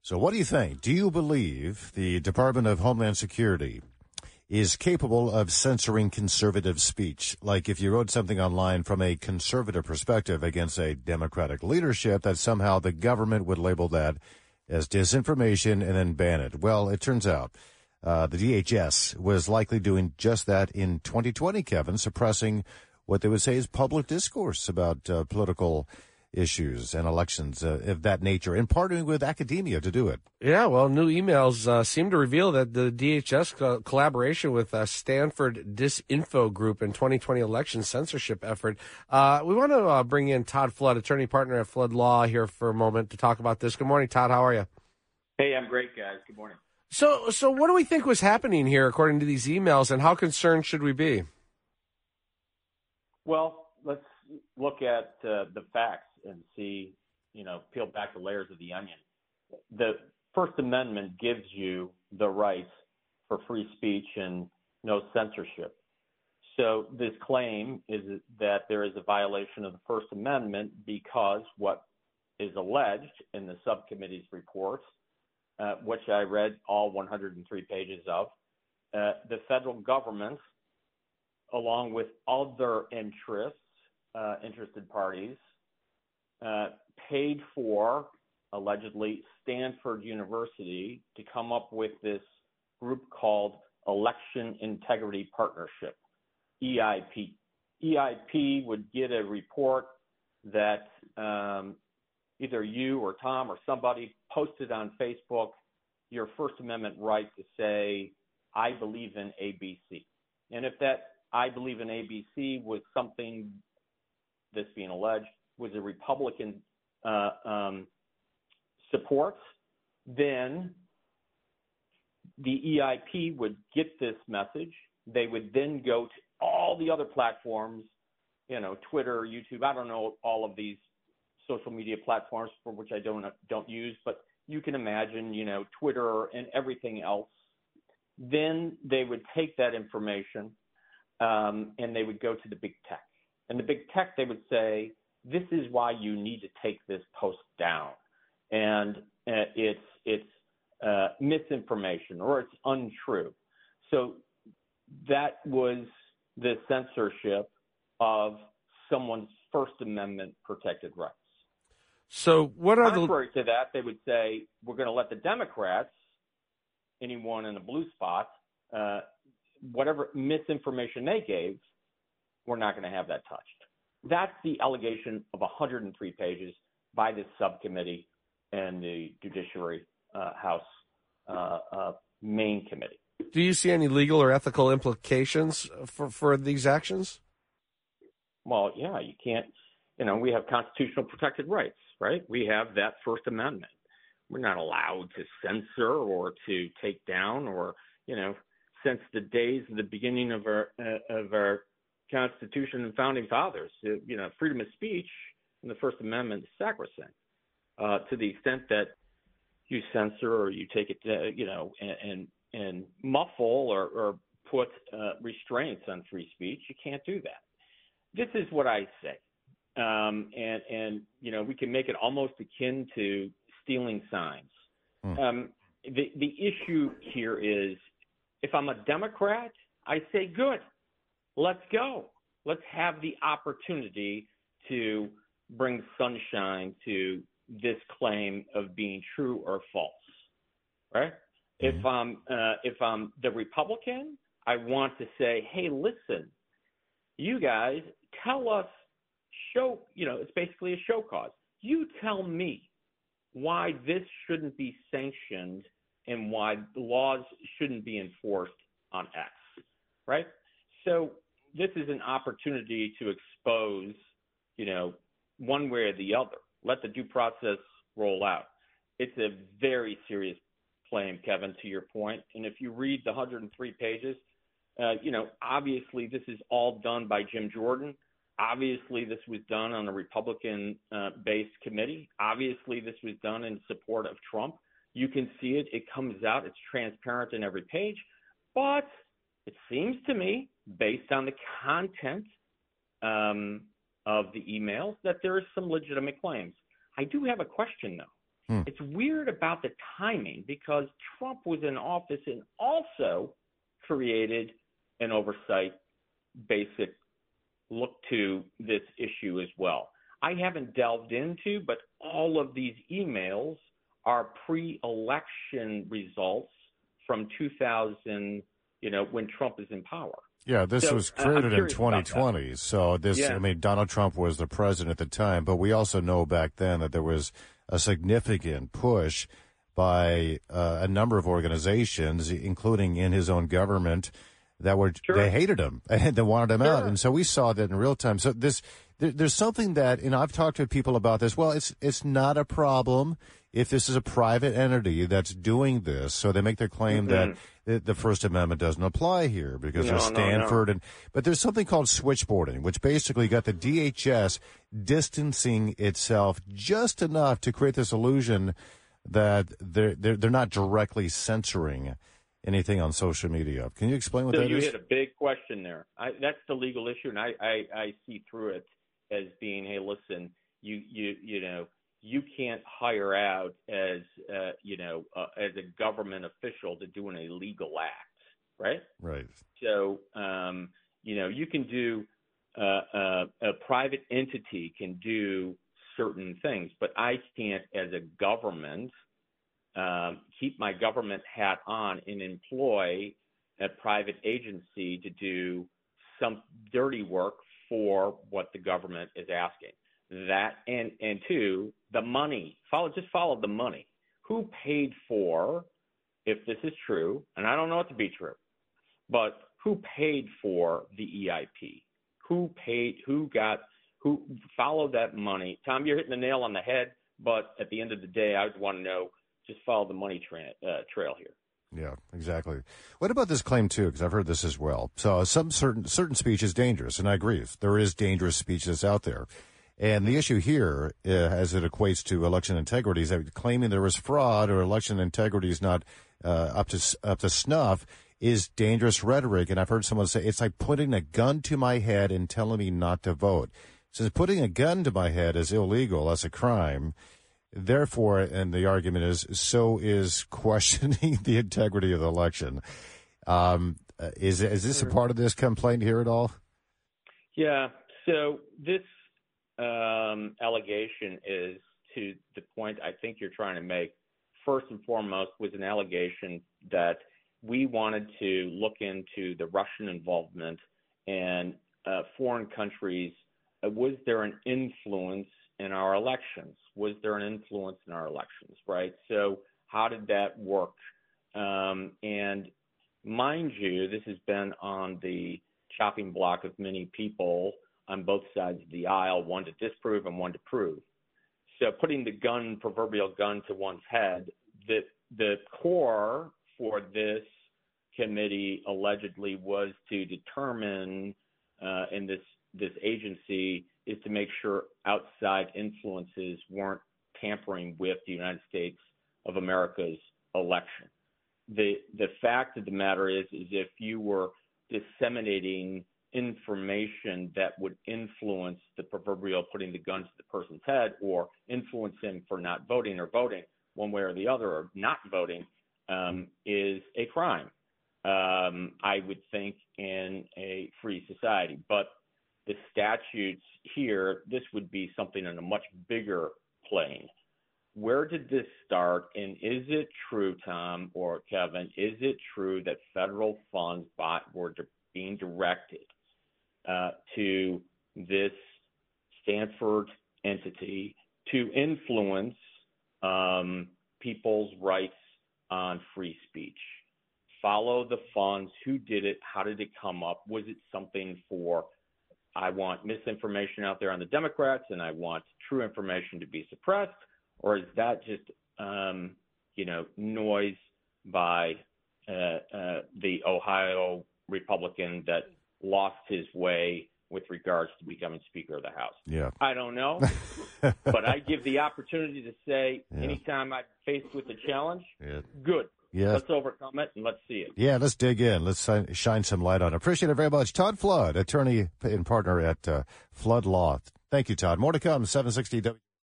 So what do you think? Do you believe the Department of Homeland Security is capable of censoring conservative speech? Like if you wrote something online from a conservative perspective against a Democratic leadership, that somehow the government would label that as disinformation and then ban it. Well, it turns out the DHS was likely doing just that in 2020, Kevin, suppressing what they would say is public discourse about political issues and elections of that nature, and partnering with academia to do it. Yeah, well, new emails seem to reveal that the DHS collaboration with Stanford Disinfo Group in 2020 election censorship effort. We want to bring in Todd Flood, attorney partner at Flood Law, here for a moment to talk about this. Good morning, Todd. How are you? Hey, I'm great, guys. Good morning. So what do we think was happening here, according to these emails, and how concerned should we be? Well, let's look at the facts and see, peel back the layers of the onion. The First Amendment gives you the right for free speech and no censorship. So this claim is that there is a violation of the First Amendment because what is alleged in the subcommittee's report, which I read all 103 pages of, the federal government, along with other interested parties, paid for, allegedly, Stanford University to come up with this group called Election Integrity Partnership, EIP. EIP would get a report that either you or Tom or somebody posted on Facebook your First Amendment right to say, I believe in ABC. And if that I believe in ABC was something that's being alleged was a Republican support, then the EIP would get this message. They would then go to all the other platforms, Twitter, YouTube. I don't know all of these social media platforms for which I don't use, but you can imagine, Twitter and everything else. Then they would take that information and they would go to the big tech. And the big tech, they would say, this is why you need to take this post down. And it's misinformation or it's untrue. So that was the censorship of someone's First Amendment protected rights. So what are Contrary to that, they would say, we're going to let the Democrats, anyone in a blue spot, whatever misinformation they gave, we're not going to have that touched. That's the allegation of 103 pages by this subcommittee and the Judiciary House main committee. Do you see any legal or ethical implications for these actions? Well, yeah, you can't, we have constitutional protected rights, right? We have that First Amendment. We're not allowed to censor or to take down or, since the days of the beginning of our Constitution and founding fathers, freedom of speech and the First Amendment is sacrosanct. To the extent that you censor or you take it, and muffle or put restraints on free speech, you can't do that. This is what I say, and we can make it almost akin to stealing signs. The issue here is, if I'm a Democrat, I say, good, let's go. Let's have the opportunity to bring sunshine to this claim of being true or false, right? If I'm the Republican, I want to say, hey, listen, you guys tell us, it's basically a show cause. You tell me why this shouldn't be sanctioned and why the laws shouldn't be enforced on X, right? So this is an opportunity to expose, one way or the other. Let the due process roll out. It's a very serious claim, Kevin, to your point. And if you read the 103 pages, obviously this is all done by Jim Jordan. Obviously this was done on a Republican-based committee. Obviously this was done in support of Trump. You can see it. It comes out. It's transparent in every page. But it seems to me, based on the content of the emails, that there is some legitimate claims. I do have a question, though. It's weird about the timing because Trump was in office and also created an oversight basic look to this issue as well. I haven't delved into, but all of these emails are pre-election results from 2000, when Trump is in power. Yeah, this was created in 2020. So Donald Trump was the president at the time, but we also know back then that there was a significant push by a number of organizations, including in his own government, that they hated him and they wanted him out. And so we saw that in real time. So there's something that, I've talked to people about this. Well, it's not a problem if this is a private entity that's doing this. So they make their claim that the First Amendment doesn't apply here because there's Stanford. But there's something called switchboarding, which basically got the DHS distancing itself just enough to create this illusion that they're not directly censoring anything on social media. Can you explain what that is? So you hit a big question there. That's the legal issue, and I see through it as being, hey, listen, you can't hire out as a government official to do an illegal act, right? Right. So you can do a private entity can do certain things, but I can't, as a government, keep my government hat on and employ a private agency to do some dirty work for what the government is asking. That and two, the money. Follow the money. Who paid for, if this is true, and I don't know it to be true, but who paid for the EIP? Who followed that money? Tom, you're hitting the nail on the head, but at the end of the day, I would want to know, just follow the money trail here. Yeah, exactly. What about this claim, too? Because I've heard this as well. So some certain speech is dangerous, and I agree. There is dangerous speech that's out there. And the issue here, as it equates to election integrity, is that claiming there was fraud or election integrity is not up to snuff is dangerous rhetoric. And I've heard someone say it's like putting a gun to my head and telling me not to vote. Since putting a gun to my head is illegal, that's a crime. Therefore, and the argument is, so is questioning the integrity of the election. Is this a part of this complaint here at all? Yeah. So this allegation is, to the point I think you're trying to make, first and foremost, was an allegation that we wanted to look into the Russian involvement and foreign countries. Was there an influence in our elections? Was there an influence in our elections, right? So how did that work? And mind you, this has been on the chopping block of many people on both sides of the aisle, one to disprove and one to prove. So putting the proverbial gun to one's head, the core for this committee allegedly was to determine in this agency is to make sure outside influences weren't tampering with the United States of America's election. The fact of the matter is if you were disseminating information that would influence the proverbial putting the gun to the person's head or influence him for not voting or voting one way or the other or not voting is a crime, I would think, in a free society. But the statutes here, this would be something on a much bigger plane. Where did this start? And is it true, Tom or Kevin, is it true that federal funds were being directed to this Stanford entity to influence people's rights on free speech? Follow the funds. Who did it? How did it come up? Was it something for, I want misinformation out there on the Democrats and I want true information to be suppressed? Or is that just, noise by the Ohio Republican that lost his way with regards to becoming Speaker of the House? Yeah. I don't know, but I give the opportunity to say anytime I'm faced with a challenge, good. Yeah. Let's overcome it and let's see it. Yeah, let's dig in. Let's shine some light on it. Appreciate it very much. Todd Flood, attorney and partner at Flood Law. Thank you, Todd. More to come, 760 W.